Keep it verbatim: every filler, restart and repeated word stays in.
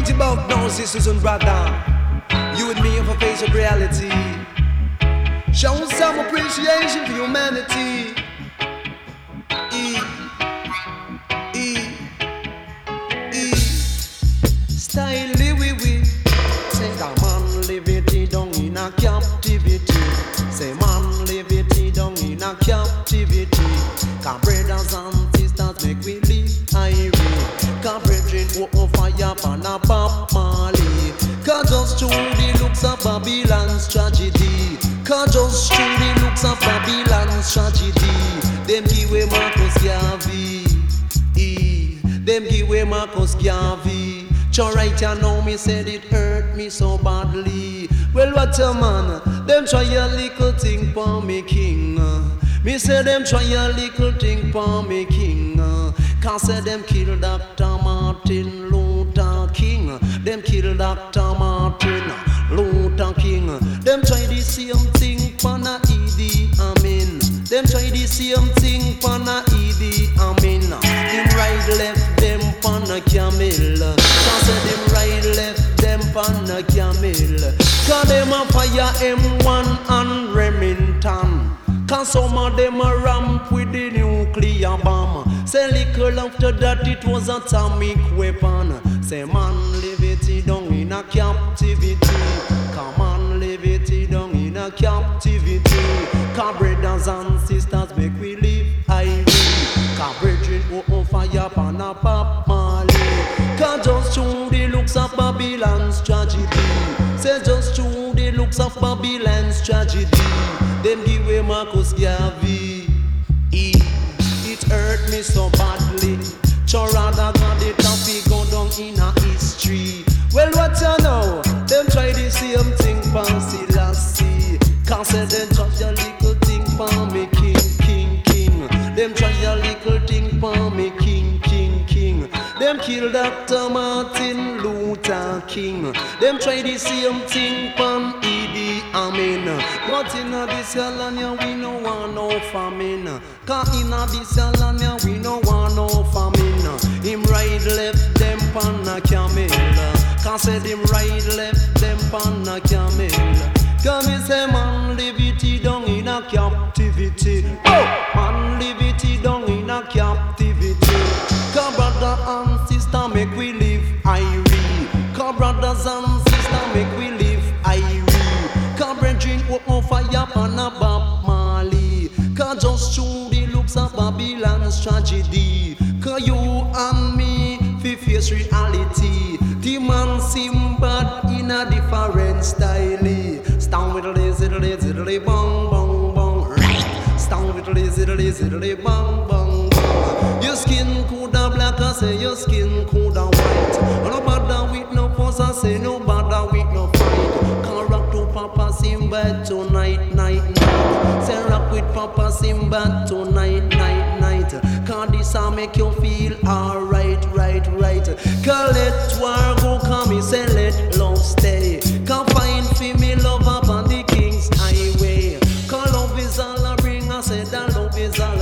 Right about now, sisters and brother, you and me have a face of reality. Show some appreciation for humanity. E, E, E. Style we we. Say the man liberty down in a captivity. Say man liberty down in a captivity. Cause brothers and sisters make we live irate. Cause brethren open fire pan a Bob Marley. Cause just through the looks of Babylon's tragedy. Cause just through the looks of Babylon's tragedy. Them give away Marcus Garvey. E. Them give away Marcus Garvey. So right you know me said it hurt me so badly. Well what a man, them try a little thing for me king. Me say them try a little thing for me king. Cause say them kill Doctor Martin Luther King. Them kill Doctor Martin Luther King. Them try the same thing for na Idi Amin. Them try the same thing for na Idi Amin. Him ride left them for na camel. Cause say them ride left them for na camel. Cause them a fire M one and Remington. Cause some of them a ramp with the nuclear bomb. Say little after that it was atomic weapon. Say man liberty down in a captivity. Come on liberty down in a captivity. Cause brothers and sisters make we live irate. Cause brethren open fire pan a Bob Marley. Cause just through the looks of Babylon's tragedy. Say just through the looks of Babylon's tragedy. Them give away Marcus Garvey. E. It hurt me so badly. So rather than the topic go down in a history. Well what you know? Them try the same thing for Selassie. Cause say them try a little thing for me king, king, king. Them try a little thing for me king, king, king. Them kill Doctor Martin Luther King. Them try the same thing for Idi Amin. But in a this land we no want no famine. Cause in a this land we no want no famine. Him ride left them pan a camel. Cause say him ride left them pan a camel. Cause me say man liberty down in a captivity. Oh, man liberty down in a captivity. Cause brother and sister make we live irate. Cause brothers and sister make we live irate. Cause brethren open fire pan a Bob Marley. Cause just through the looks of Babylon's tragedy. Cause you and me fi face reality. The man seem bad in a different style. Stand with a lazy, lazy, lazy, bang, bang, bang. Right. Stand with a lazy, lazy, lazy, bang, bang, bang. Your skin coulda black, I say your skin coulda white. No bother with no fuss, I say no bother with no fight. Can't rock to Papa Simba tonight, night, night. Say rock with Papa Simba tonight, night, night. Cause this a make you feel alright, right, right. Cause let war go come, say let love stay. Cause find for me love up on the King's highway. Cause love is all I bring, I say that love is all